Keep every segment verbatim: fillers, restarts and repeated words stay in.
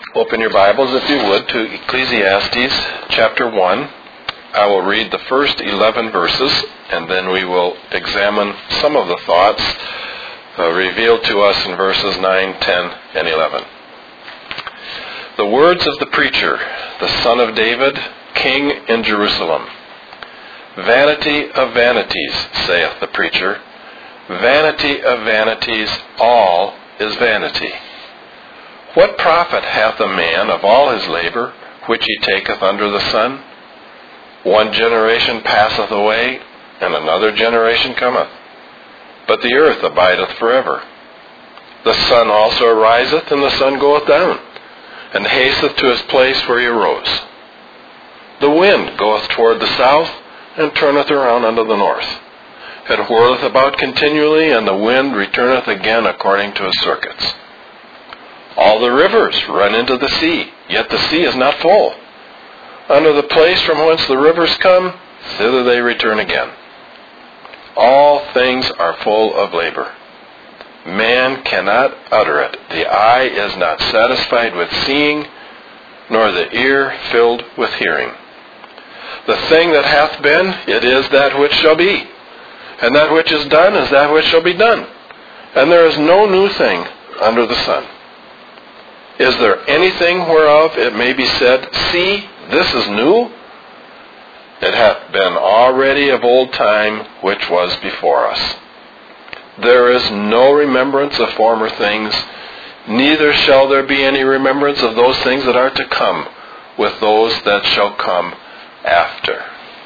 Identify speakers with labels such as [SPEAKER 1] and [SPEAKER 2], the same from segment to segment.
[SPEAKER 1] Open your Bibles, if you would, to Ecclesiastes chapter one. I will read the first eleven verses, and then we will examine some of the thoughts uh, revealed to us in verses nine, ten, and eleven. The words of the preacher, the son of David, king in Jerusalem. Vanity of vanities, saith the preacher. Vanity of vanities, all is vanity. What profit hath a man of all his labor, which he taketh under the sun? One generation passeth away, and another generation cometh. But the earth abideth forever. The sun also ariseth, and the sun goeth down, and hasteth to his place where he arose. The wind goeth toward the south, and turneth around unto the north. It whirleth about continually, and the wind returneth again according to his circuits. All the rivers run into the sea, yet the sea is not full. Unto the place from whence the rivers come, thither they return again. All things are full of labor. Man cannot utter it. The eye is not satisfied with seeing, nor the ear filled with hearing. The thing that hath been, it is that which shall be. And that which is done is that which shall be done. And there is no new thing under the sun. Is there anything whereof it may be said, See, this is new? It hath been already of old time which was before us. There is no remembrance of former things, neither shall there be any remembrance of those things that are to come with those that shall come after.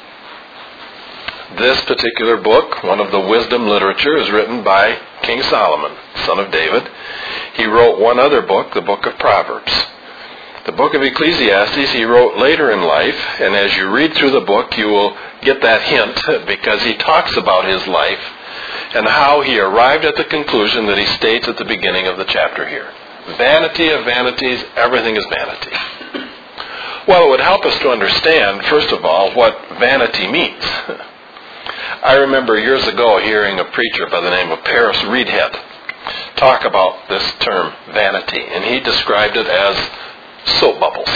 [SPEAKER 1] This particular book, one of the wisdom literature, is written by King Solomon, son of David. He wrote one other book, the book of Proverbs. The book of Ecclesiastes he wrote later in life, and as you read through the book, you will get that hint because he talks about his life and how he arrived at the conclusion that he states at the beginning of the chapter here. Vanity of vanities, everything is vanity. Well, it would help us to understand, first of all, what vanity means. I remember years ago hearing a preacher by the name of Paris Reedhead talk about this term vanity, and he described it as soap bubbles.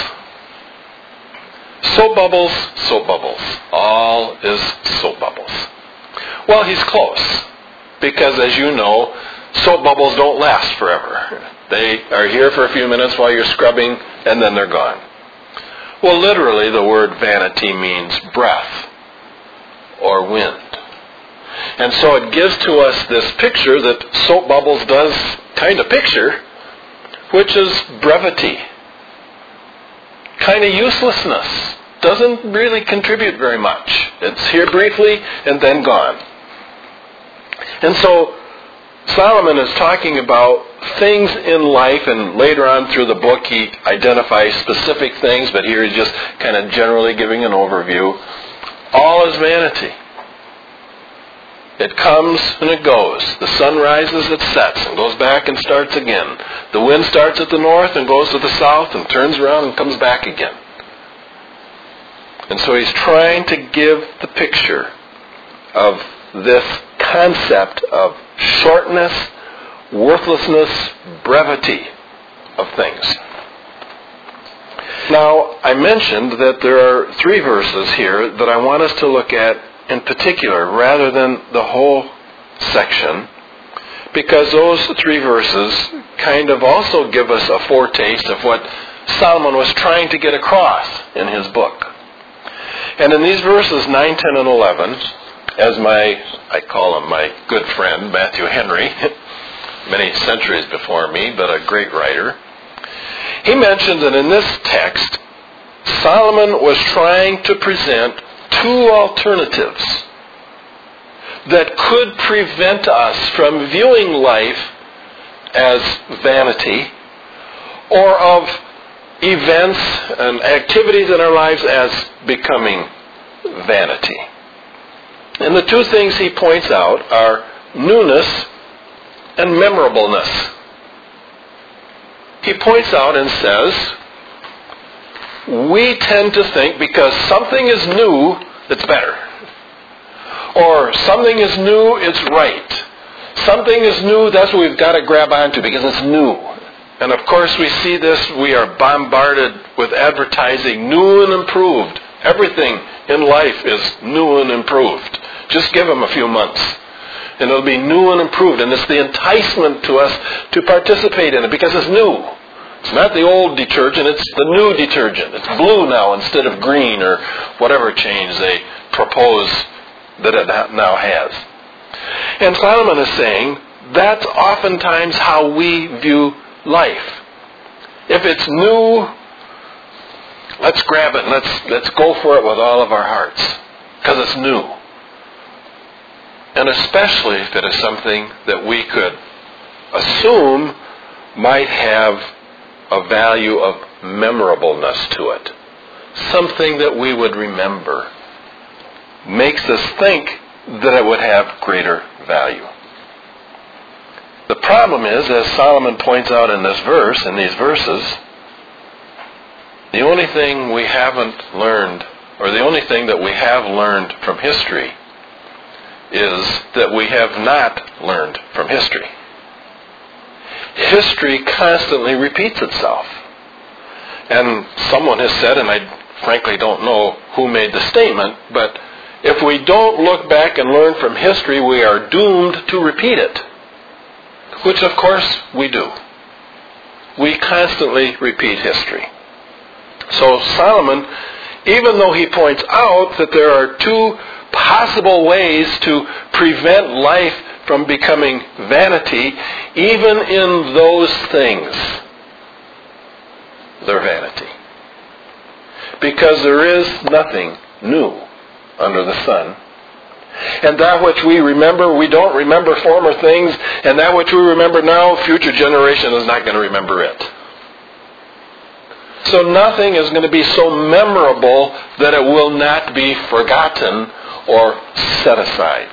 [SPEAKER 1] Soap bubbles, soap bubbles. All is soap bubbles. Well, he's close, because as you know, soap bubbles don't last forever. They are here for a few minutes while you're scrubbing, and then they're gone. Well, literally, the word vanity means breath or wind. And so it gives to us this picture that soap bubbles does kind of picture, which is brevity, kind of uselessness, doesn't really contribute very much. It's here briefly and then gone. And so Solomon is talking about things in life, and later on through the book he identifies specific things, but here he's just kind of generally giving an overview. All is vanity. It comes and it goes. The sun rises, it sets, and goes back and starts again. The wind starts at the north and goes to the south and turns around and comes back again. And so he's trying to give the picture of this concept of shortness, worthlessness, brevity of things. Now, I mentioned that there are three verses here that I want us to look at in particular, rather than the whole section, because those three verses kind of also give us a foretaste of what Solomon was trying to get across in his book. And in these verses nine, ten, and eleven, as my, I call him my good friend, Matthew Henry, many centuries before me, but a great writer, he mentioned that in this text, Solomon was trying to present two alternatives that could prevent us from viewing life as vanity, or of events and activities in our lives as becoming vanity. And the two things he points out are newness and memorableness. He points out and says, we tend to think because something is new, it's better. Or something is new, it's right. Something is new, that's what we've got to grab onto because it's new. And of course we see this, we are bombarded with advertising, new and improved. Everything in life is new and improved. Just give them a few months and it'll be new and improved. And it's the enticement to us to participate in it because it's new. It's not the old detergent, it's the new detergent. It's blue now instead of green or whatever change they propose that it now has. And Solomon is saying that's oftentimes how we view life. If it's new, let's grab it and let's, let's go for it with all of our hearts because it's new. And especially if it is something that we could assume might have a value of memorableness to it. Something that we would remember. Makes us think that it would have greater value. The problem is, as Solomon points out in this verse, in these verses, the only thing we haven't learned, or the only thing that we have learned from history, is that we have not learned from history. History constantly repeats itself. And someone has said, and I frankly don't know who made the statement, but if we don't look back and learn from history, we are doomed to repeat it. Which of course we do. We constantly repeat history. So Solomon, even though he points out that there are two possible ways to prevent life from becoming vanity, even in those things, they're vanity. Because there is nothing new under the sun. And that which we remember, we don't remember former things, and that which we remember now, future generation is not going to remember it. So nothing is going to be so memorable that it will not be forgotten or set aside.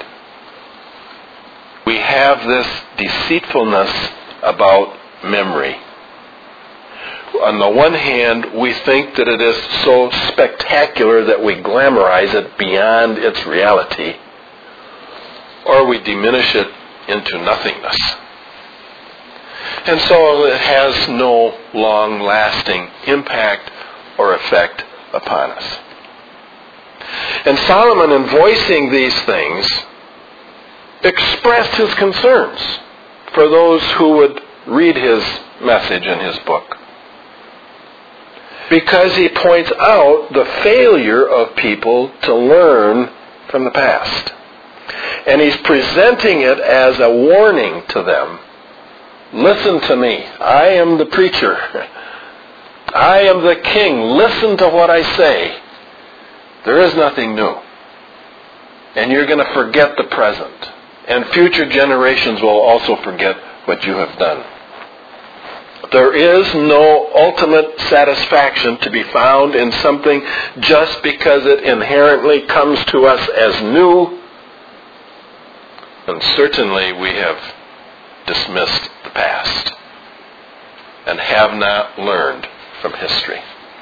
[SPEAKER 1] We have this deceitfulness about memory. On the one hand, we think that it is so spectacular that we glamorize it beyond its reality, or we diminish it into nothingness. And so it has no long-lasting impact or effect upon us. And Solomon, in voicing these things, expressed his concerns for those who would read his message in his book. Because he points out the failure of people to learn from the past. And he's presenting it as a warning to them. Listen to me. I am the preacher. I am the king. Listen to what I say. There is nothing new. And you're going to forget the present. And future generations will also forget what you have done. There is no ultimate satisfaction to be found in something just because it inherently comes to us as new. And certainly we have dismissed the past and have not learned from history.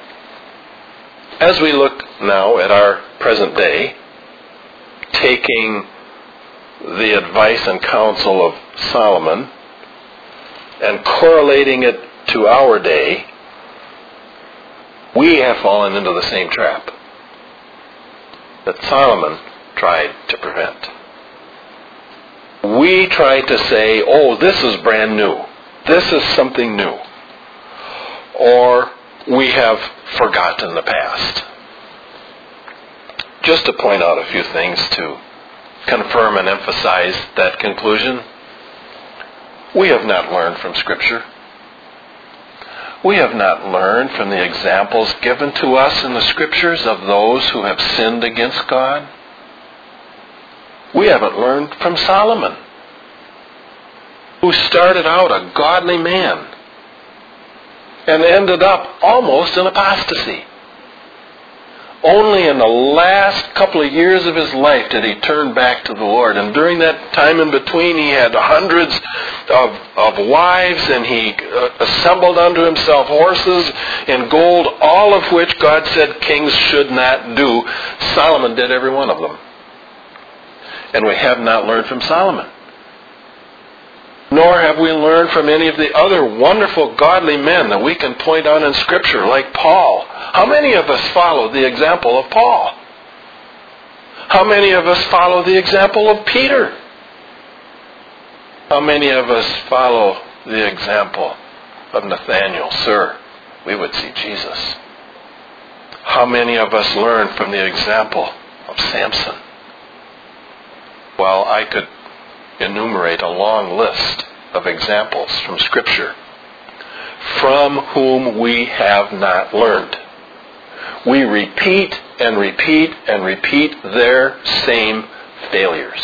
[SPEAKER 1] As we look now at our present day, taking the advice and counsel of Solomon and correlating it to our day, we have fallen into the same trap that Solomon tried to prevent. We try to say, oh, this is brand new. This is something new. Or we have forgotten the past. Just to point out a few things to confirm and emphasize that conclusion. We have not learned from Scripture. We have not learned from the examples given to us in the Scriptures of those who have sinned against God. We haven't learned from Solomon, who started out a godly man and ended up almost in apostasy. Only in the last couple of years of his life did he turn back to the Lord. And during that time in between, he had hundreds of, of wives, and he uh, assembled unto himself horses and gold, all of which God said kings should not do. Solomon did every one of them. And we have not learned from Solomon. Nor have we learned from any of the other wonderful godly men that we can point out in Scripture, like Paul. How many of us follow the example of Paul? How many of us follow the example of Peter? How many of us follow the example of Nathanael? Sir, we would see Jesus. How many of us learn from the example of Samson? Well, I could enumerate a long list of examples from Scripture from whom we have not learned. We repeat and repeat and repeat their same failures.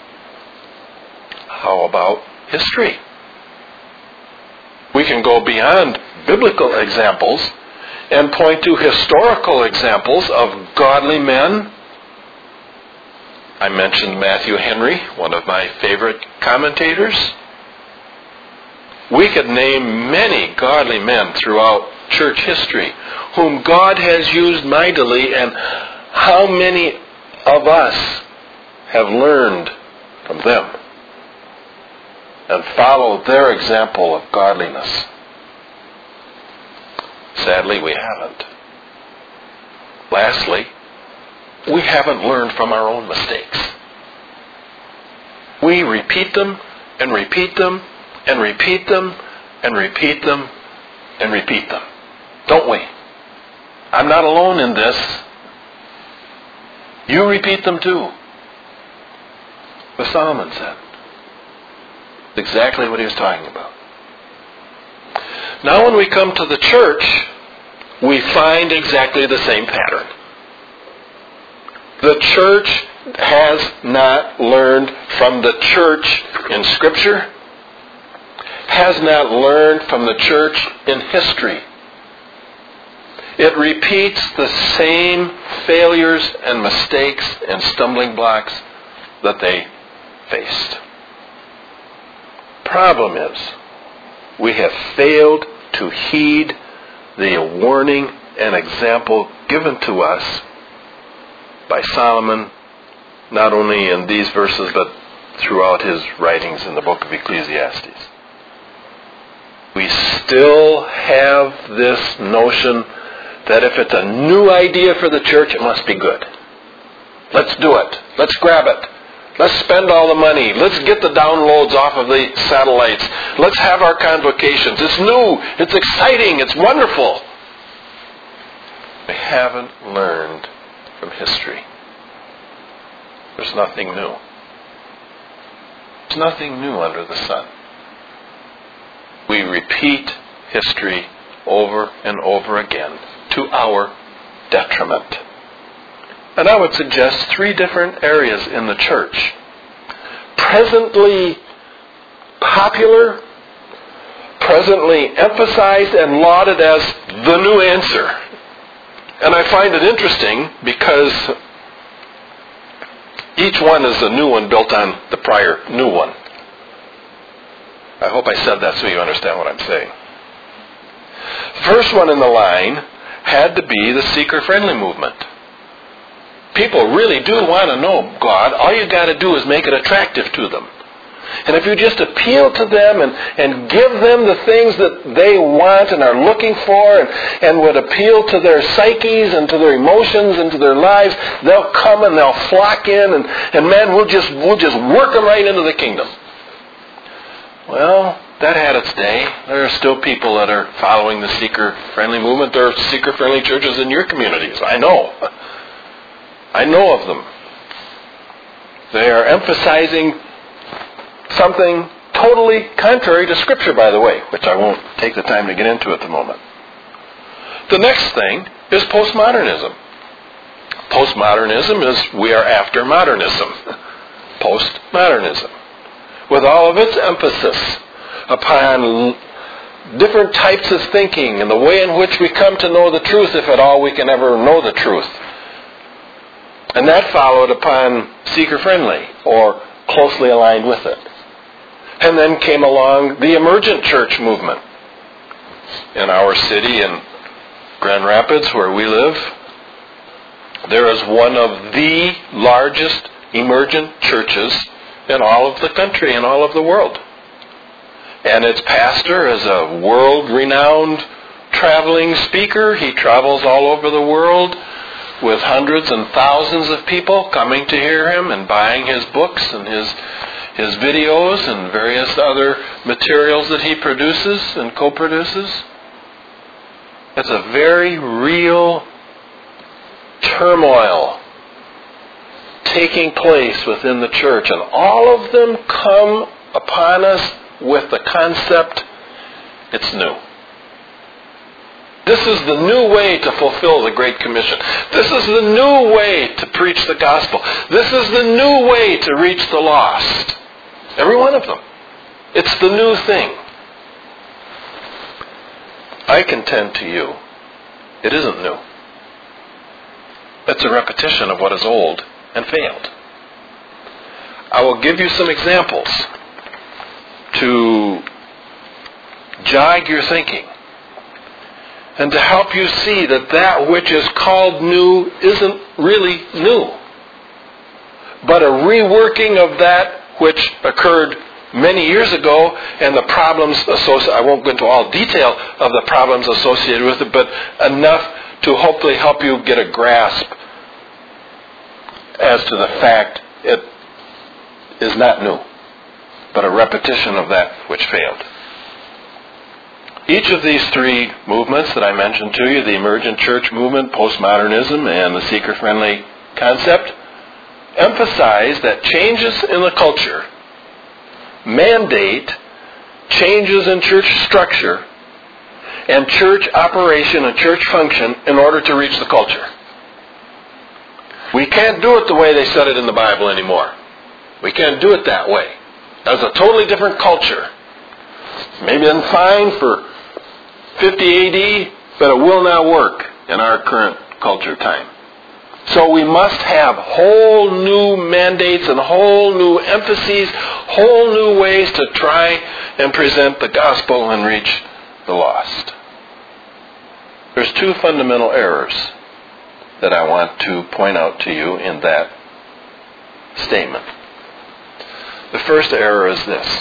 [SPEAKER 1] How about history? We can go beyond biblical examples and point to historical examples of godly men. I mentioned Matthew Henry, one of my favorite commentators. We could name many godly men throughout church history whom God has used mightily, and how many of us have learned from them and followed their example of godliness? Sadly, we haven't. Lastly, we haven't learned from our own mistakes. We repeat them and repeat them and repeat them and repeat them and repeat them. Don't we? I'm not alone in this. You repeat them too. What Solomon said. Exactly what he was talking about. Now when we come to the church, we find exactly the same pattern. The church has not learned from the church in Scripture, has not learned from the church in history. It repeats the same failures and mistakes and stumbling blocks that they faced. Problem is, we have failed to heed the warning and example given to us by Solomon, not only in these verses, but throughout his writings in the book of Ecclesiastes. We still have this notion that if it's a new idea for the church, it must be good. Let's do it. Let's grab it. Let's spend all the money. Let's get the downloads off of the satellites. Let's have our convocations. It's new. It's exciting. It's wonderful. We haven't learned from history. There's nothing new. There's nothing new under the sun. We repeat history over and over again to our detriment. And I would suggest three different areas in the church. Presently popular, presently emphasized and lauded as the new answer. And I find it interesting because each one is a new one built on the prior new one. I hope I said that so you understand what I'm saying. First one in the line had to be the seeker-friendly movement. People really do want to know God. All you got to do is make it attractive to them. And if you just appeal to them and, and give them the things that they want and are looking for and, and would appeal to their psyches and to their emotions and to their lives, they'll come and they'll flock in and, and man, we'll just, we'll just work them right into the kingdom. Well, that had its day. There are still people that are following the seeker-friendly movement. There are seeker-friendly churches in your communities. I know. I know of them. They are emphasizing something totally contrary to Scripture, by the way, which I won't take the time to get into at the moment. The next thing is postmodernism. Postmodernism is we are after modernism. Postmodernism. With all of its emphasis upon different types of thinking and the way in which we come to know the truth, if at all we can ever know the truth. And that followed upon seeker-friendly, or closely aligned with it. And then came along the emergent church movement. In our city, in Grand Rapids, where we live, there is one of the largest emergent churches in all of the country, in all of the world. And its pastor is a world-renowned traveling speaker. He travels all over the world with hundreds and thousands of people coming to hear him and buying his books and his his videos and various other materials that he produces and co-produces. It's a very real turmoil taking place within the church, and all of them come upon us with the concept, it's new. This is the new way to fulfill the Great Commission. This is the new way to preach the gospel. This is the new way to reach the lost. Every one of them. It's the new thing. I contend to you, it isn't new. It's a repetition of what is old and failed. I will give you some examples to jog your thinking and to help you see that that which is called new isn't really new, but a reworking of that which occurred many years ago, and the problems associated, I won't go into all detail of the problems associated with it, but enough to hopefully help you get a grasp as to the fact it is not new, but a repetition of that which failed. Each of these three movements that I mentioned to you, the emergent church movement, postmodernism, and the seeker-friendly concept, emphasize that changes in the culture mandate changes in church structure and church operation and church function in order to reach the culture. We can't do it the way they said it in the Bible anymore. We can't do it that way. That's a totally different culture. Maybe it's fine for fifty A D, but it will not work in our current culture time. So we must have whole new mandates and whole new emphases, whole new ways to try and present the gospel and reach the lost. There's two fundamental errors that I want to point out to you in that statement. The first error is this.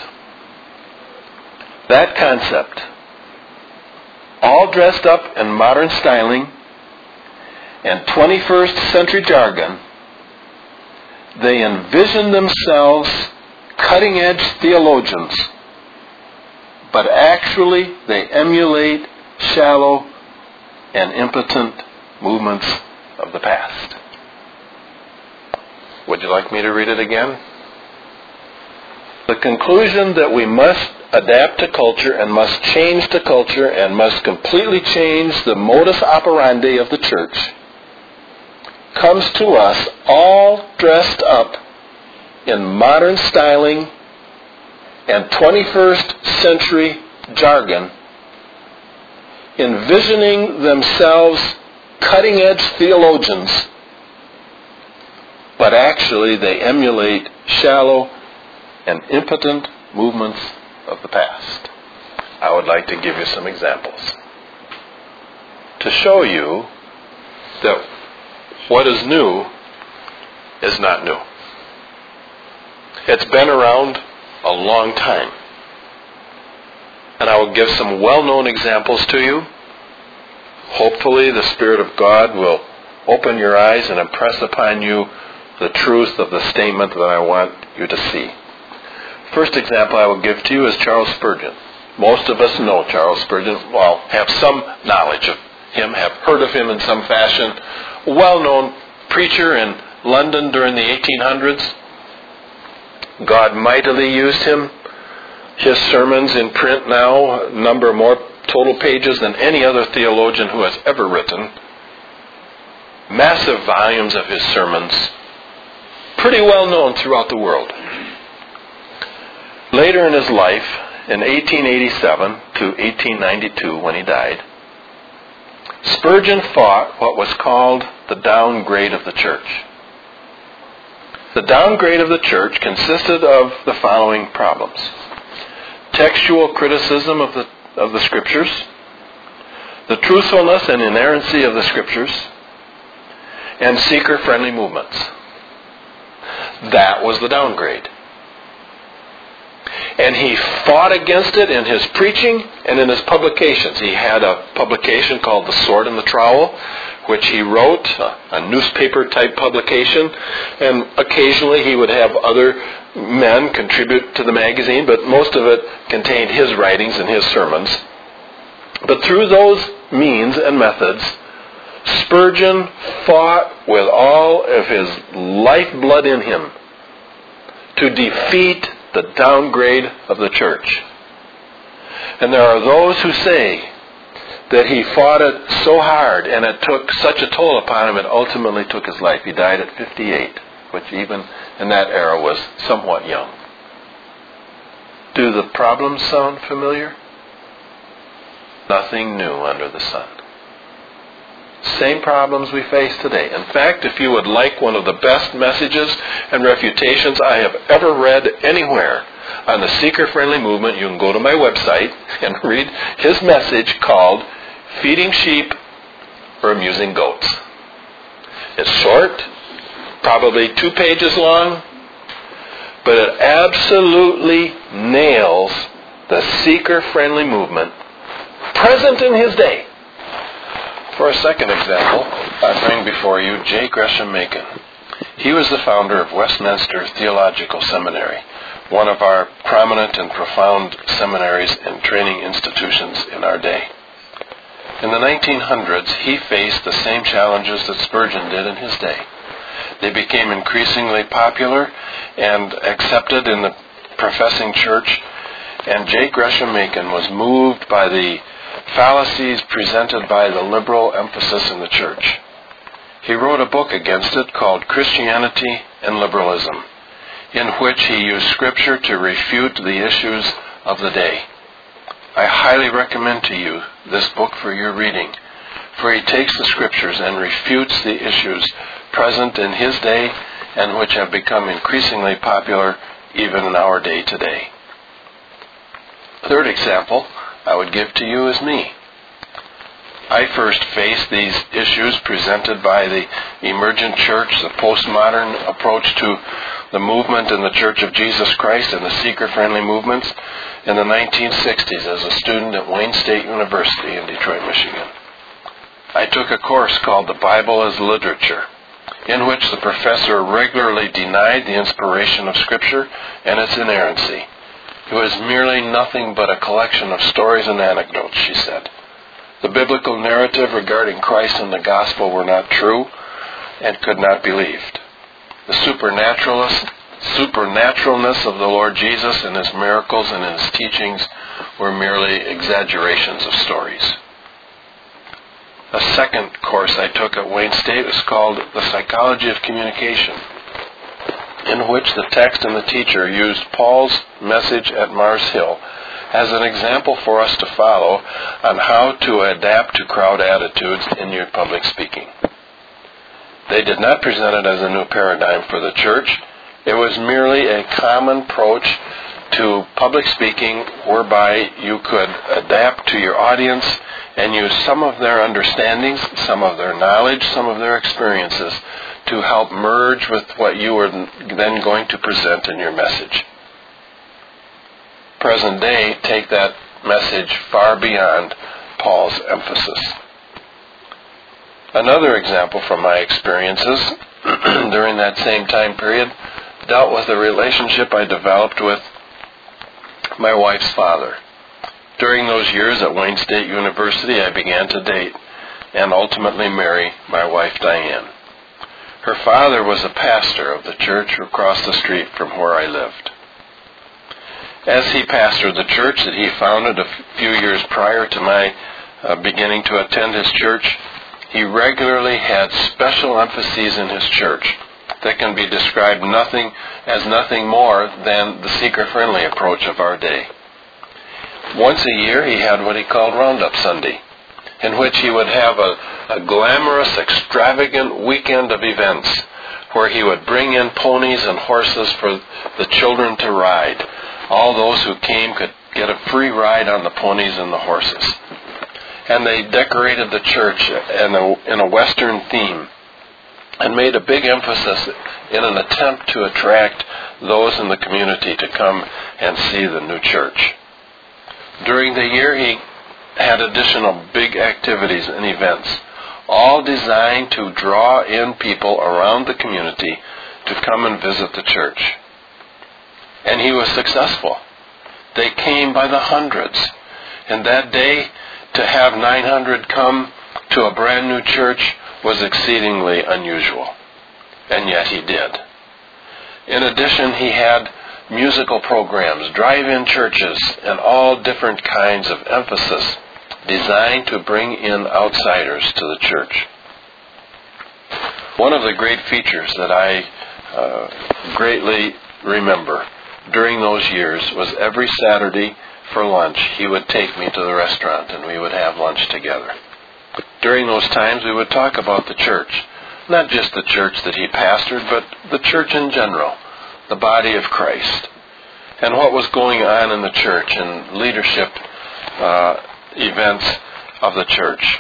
[SPEAKER 1] That concept, all dressed up in modern styling and twenty-first century jargon, they envision themselves cutting-edge theologians, but actually they emulate shallow and impotent movements of the past. Would you like me to read it again? The conclusion that we must adapt to culture and must change to culture and must completely change the modus operandi of the church comes to us all dressed up in modern styling and twenty-first century jargon, envisioning themselves cutting-edge theologians, but actually they emulate shallow and impotent movements of the past. I would like to give you some examples to show you that what is new is not new. It's been around a long time. And I will give some well-known examples to you. Hopefully the Spirit of God will open your eyes and impress upon you the truth of the statement that I want you to see. First example I will give to you is Charles Spurgeon. Most of us know Charles Spurgeon, well, have some knowledge of him, have heard of him in some fashion. A well-known preacher in London during the eighteen hundreds. God mightily used him. His sermons in print now number more total pages than any other theologian who has ever written. Massive volumes of his sermons. Pretty well known throughout the world. Later in his life, in eighteen eighty-seven to eighteen ninety-two, when he died, Spurgeon fought what was called the downgrade of the church. The downgrade of the church consisted of the following problems. Textual criticism of the, of the Scriptures, the truthfulness and inerrancy of the Scriptures, and seeker-friendly movements. That was the downgrade. And he fought against it in his preaching and in his publications. He had a publication called The Sword and the Trowel, which he wrote, a newspaper-type publication. And occasionally he would have other men contribute to the magazine, but most of it contained his writings and his sermons. But through those means and methods, Spurgeon fought with all of his lifeblood in him to defeat the downgrade of the church. And there are those who say that he fought it so hard and it took such a toll upon him it ultimately took his life. He died at fifty-eight, which even in that era was somewhat young. Do the problems sound familiar? Nothing new under the sun. Same problems we face today. In fact, if you would like one of the best messages and refutations I have ever read anywhere on the seeker-friendly movement, you can go to my website and read his message called Feeding Sheep or Amusing Goats. It's short, probably two pages long, but it absolutely nails the seeker-friendly movement present in his day. For a second example, I bring before you J. Gresham Machen. He was the founder of Westminster Theological Seminary, one of our prominent and profound seminaries and training institutions in our day. In the nineteen hundreds, he faced the same challenges that Spurgeon did in his day. They became increasingly popular and accepted in the professing church, and J. Gresham Machen was moved by the fallacies presented by the liberal emphasis in the church. He wrote a book against it called Christianity and Liberalism, in which he used Scripture to refute the issues of the day. I highly recommend to you this book for your reading, for he takes the Scriptures and refutes the issues present in his day and which have become increasingly popular even in our day today. Third example I would give to you is me. I first faced these issues presented by the emergent church, the postmodern approach to the movement in the Church of Jesus Christ and the seeker-friendly movements in the nineteen sixties as a student at Wayne State University in Detroit, Michigan. I took a course called The Bible as Literature, in which the professor regularly denied the inspiration of Scripture and its inerrancy. It was merely nothing but a collection of stories and anecdotes, she said. The biblical narrative regarding Christ and the gospel were not true and could not be believed. The supernaturalist, supernaturalness of the Lord Jesus and his miracles and his teachings were merely exaggerations of stories. A second course I took at Wayne State was called The Psychology of Communication, in which the text and the teacher used Paul's message at Mars Hill as an example for us to follow on how to adapt to crowd attitudes in your public speaking. They did not present it as a new paradigm for the church. It was merely a common approach to public speaking whereby you could adapt to your audience and use some of their understandings, some of their knowledge, some of their experiences to help merge with what you were then going to present in your message. Present day, take that message far beyond Paul's emphasis. Another example from my experiences during that same time period dealt with the relationship I developed with my wife's father. During those years at Wayne State University, I began to date and ultimately marry my wife Diane. Her father was a pastor of the church across the street from where I lived. As he pastored the church that he founded a few years prior to my uh, beginning to attend his church, he regularly had special emphases in his church that can be described nothing as nothing more than the seeker-friendly approach of our day. Once a year he had what he called Roundup Sunday, in which he would have a, a glamorous, extravagant weekend of events where he would bring in ponies and horses for the children to ride. All those who came could get a free ride on the ponies and the horses. And they decorated the church in a, in a Western theme. and made a big emphasis in an attempt to attract those in the community to come and see the new church. During the year, he had additional big activities and events, all designed to draw in people around the community to come and visit the church. And he was successful. They came by the hundreds. And that day, to have nine hundred come to a brand new church was exceedingly unusual. And yet he did. In addition, he had musical programs, drive-in churches, and all different kinds of emphasis designed to bring in outsiders to the church. One of the great features that I uh, greatly remember during those years was every Saturday for lunch he would take me to the restaurant and we would have lunch together. During those times we would talk about the church, not just the church that he pastored, but the church in general, the body of Christ, and what was going on in the church and leadership uh, events of the church.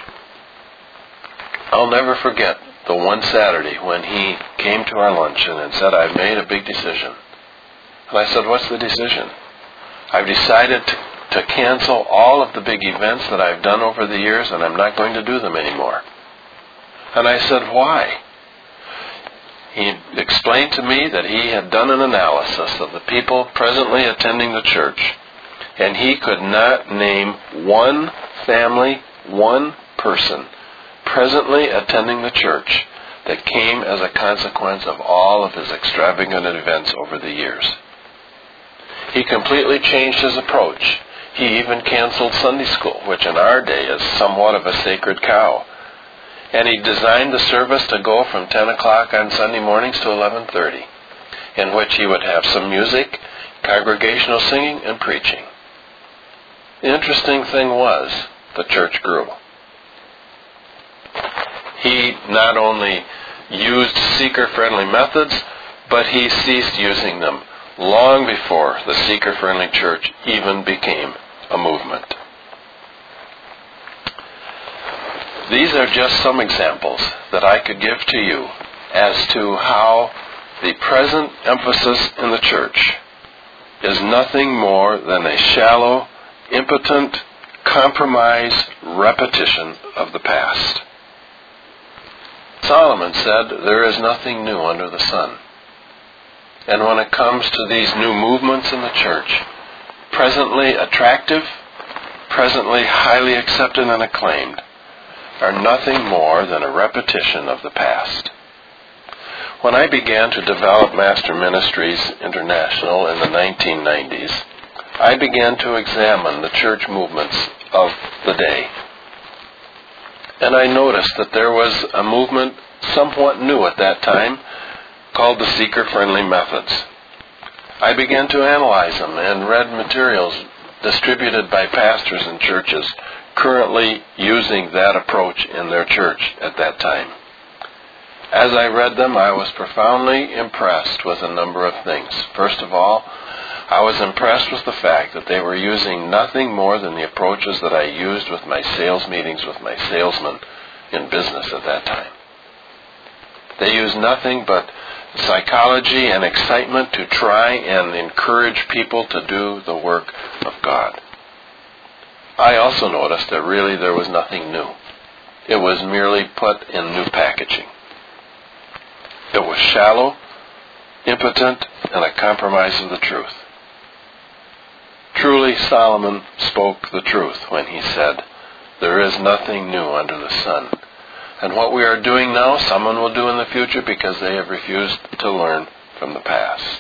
[SPEAKER 1] I'll never forget the one Saturday when he came to our luncheon and said, "I've made a big decision." And I said, "What's the decision?" "I've decided to, to cancel all of the big events that I've done over the years, and I'm not going to do them anymore." And I said, "Why?" He explained to me that he had done an analysis of the people presently attending the church, and he could not name one family, one person presently attending the church that came as a consequence of all of his extravagant events over the years. He completely changed his approach. He even canceled Sunday school, which in our day is somewhat of a sacred cow. And he designed the service to go from ten o'clock on Sunday mornings to eleven thirty, in which he would have some music, congregational singing, and preaching. The interesting thing was, the church grew. He not only used seeker-friendly methods, but he ceased using them long before the seeker-friendly church even became a movement. These are just some examples that I could give to you as to how the present emphasis in the church is nothing more than a shallow, impotent, compromised repetition of the past. Solomon said, "There is nothing new under the sun." And when it comes to these new movements in the church, presently attractive, presently highly accepted and acclaimed, are nothing more than a repetition of the past. When I began to develop Master Ministries International in the nineteen nineties, I began to examine the church movements of the day. And I noticed that there was a movement somewhat new at that time called the seeker-friendly methods. I began to analyze them and read materials distributed by pastors and churches currently using that approach in their church at that time. As I read them, I was profoundly impressed with a number of things. First of all, I was impressed with the fact that they were using nothing more than the approaches that I used with my sales meetings with my salesmen in business at that time. They used nothing but psychology and excitement to try and encourage people to do the work of God. I also noticed that really there was nothing new. It was merely put in new packaging. It was shallow, impotent, and a compromise of the truth. Truly, Solomon spoke the truth when he said, "There is nothing new under the sun." And what we are doing now, someone will do in the future because they have refused to learn from the past.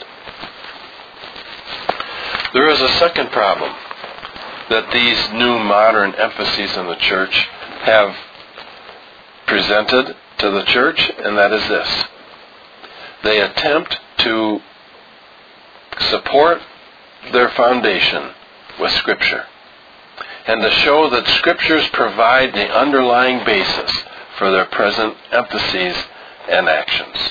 [SPEAKER 1] There is a second problem that these new modern emphases in the church have presented to the church, and that is this. They attempt to support their foundation with Scripture, and to show that Scriptures provide the underlying basis for their present emphases and actions.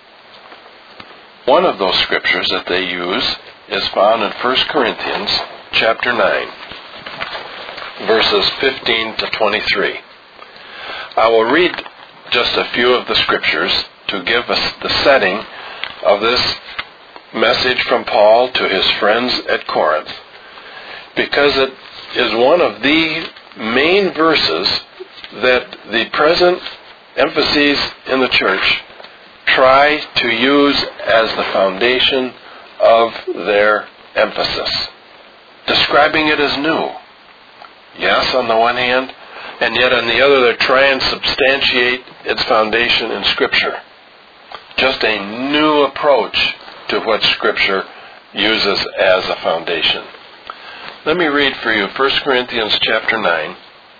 [SPEAKER 1] One of those Scriptures that they use is found in First Corinthians chapter nine, verses fifteen to twenty-three. I will read just a few of the Scriptures to give us the setting of this message from Paul to his friends at Corinth, because it is one of the main verses that the present emphases in the church try to use as the foundation of their emphasis, describing it as new. Yes, on the one hand, and yet on the other they're trying to substantiate its foundation in Scripture. Just a new approach to what Scripture uses as a foundation. Let me read for you First Corinthians chapter nine,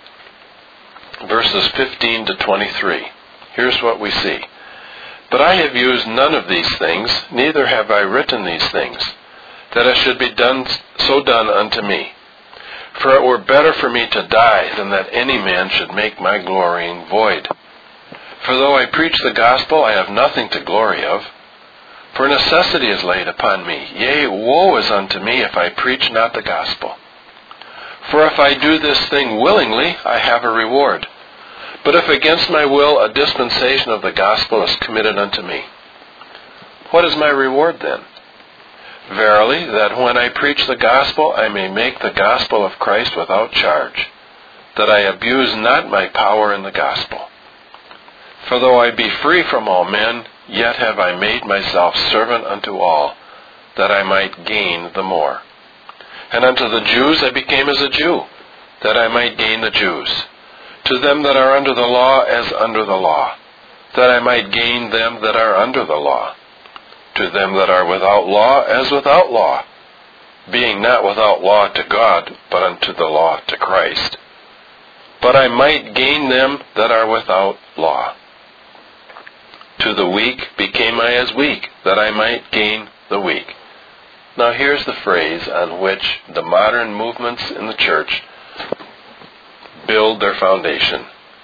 [SPEAKER 1] verses fifteen to twenty-three. Here's what we see. But I have used none of these things, neither have I written these things, that it should be done so done unto me. For it were better for me to die than that any man should make my glorying void. For though I preach the gospel, I have nothing to glory of. For necessity is laid upon me, yea, woe is unto me if I preach not the gospel. For if I do this thing willingly, I have a reward. But if against my will a dispensation of the gospel is committed unto me, what is my reward then? Verily, that when I preach the gospel, I may make the gospel of Christ without charge, that I abuse not my power in the gospel. For though I be free from all men, yet have I made myself servant unto all, that I might gain the more. And unto the Jews I became as a Jew, that I might gain the Jews. To them that are under the law as under the law, that I might gain them that are under the law. To them that are without law as without law, being not without law to God, but unto the law to Christ. But I might gain them that are without law. To the weak became I as weak, that I might gain the weak. Now here's the phrase on which the modern movements in the church build their foundation.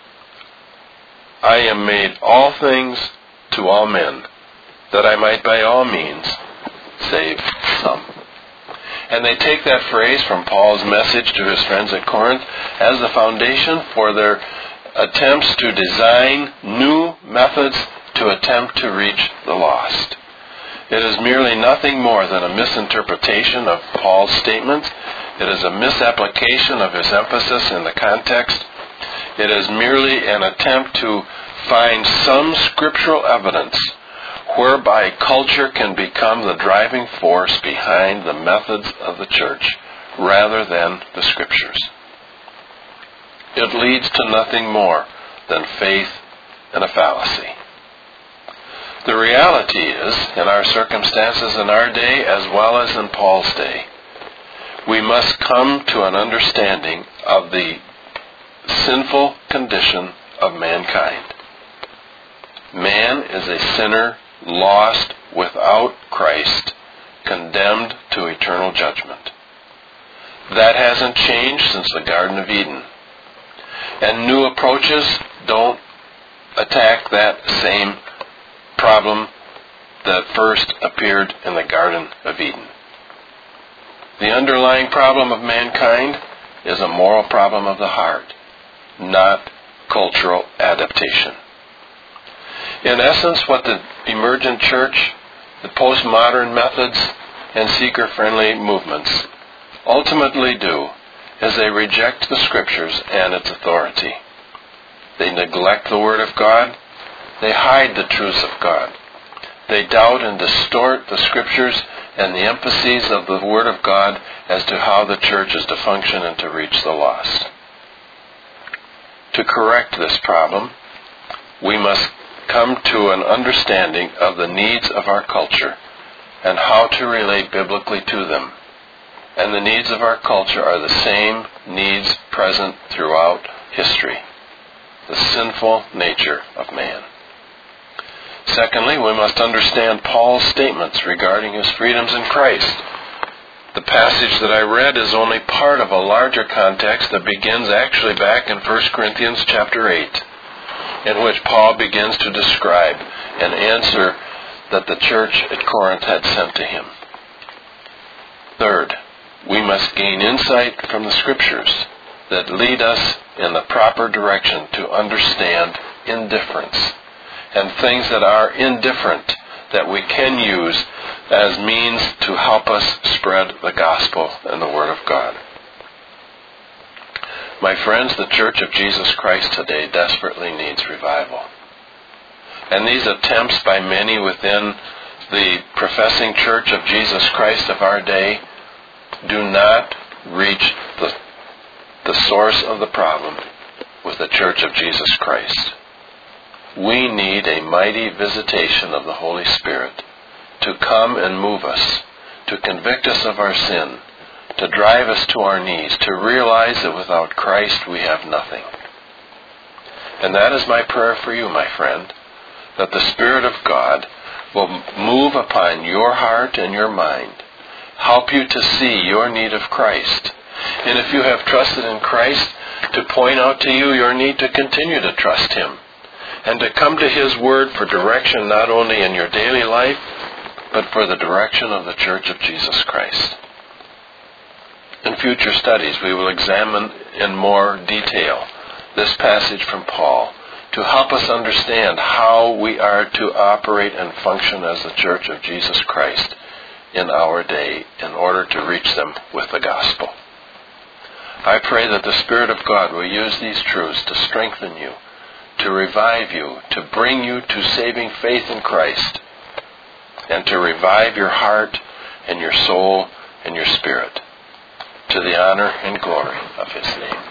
[SPEAKER 1] I am made all things to all men, that I might by all means save some. And they take that phrase from Paul's message to his friends at Corinth as the foundation for their attempts to design new methods to attempt to reach the lost. It is merely nothing more than a misinterpretation of Paul's statements. It is a misapplication of his emphasis in the context. It is merely an attempt to find some scriptural evidence whereby culture can become the driving force behind the methods of the church rather than the Scriptures. It leads to nothing more than faith and a fallacy. The reality is, in our circumstances in our day as well as in Paul's day, we must come to an understanding of the sinful condition of mankind. Man is a sinner, lost without Christ, condemned to eternal judgment. That hasn't changed since the Garden of Eden. And new approaches don't attack that same problem that first appeared in the Garden of Eden. The underlying problem of mankind is a moral problem of the heart, not cultural adaptation. In essence, what the emergent church, the postmodern methods, and seeker-friendly movements ultimately do is they reject the Scriptures and its authority. They neglect the Word of God. They hide the truths of God. They doubt and distort the Scriptures and the emphases of the Word of God as to how the church is to function and to reach the lost. To correct this problem, we must come to an understanding of the needs of our culture and how to relate biblically to them. And the needs of our culture are the same needs present throughout history, the sinful nature of man. Secondly, we must understand Paul's statements regarding his freedoms in Christ. The passage that I read is only part of a larger context that begins actually back in First Corinthians chapter eight, in which Paul begins to describe an answer that the church at Corinth had sent to him. Third, we must gain insight from the Scriptures that lead us in the proper direction to understand indifference and things that are indifferent that we can use as means to help us spread the gospel and the Word of God. My friends, the Church of Jesus Christ today desperately needs revival. And these attempts by many within the professing Church of Jesus Christ of our day do not reach the, the source of the problem with the Church of Jesus Christ. We need a mighty visitation of the Holy Spirit to come and move us, to convict us of our sin, to drive us to our knees, to realize that without Christ we have nothing. And that is my prayer for you, my friend, that the Spirit of God will move upon your heart and your mind, help you to see your need of Christ. And if you have trusted in Christ, to point out to you your need to continue to trust Him, and to come to His Word for direction not only in your daily life, but for the direction of the Church of Jesus Christ. In future studies, we will examine in more detail this passage from Paul to help us understand how we are to operate and function as the Church of Jesus Christ in our day in order to reach them with the gospel. I pray that the Spirit of God will use these truths to strengthen you, to revive you, to bring you to saving faith in Christ, and to revive your heart and your soul and your spirit, to the honor and glory of His name.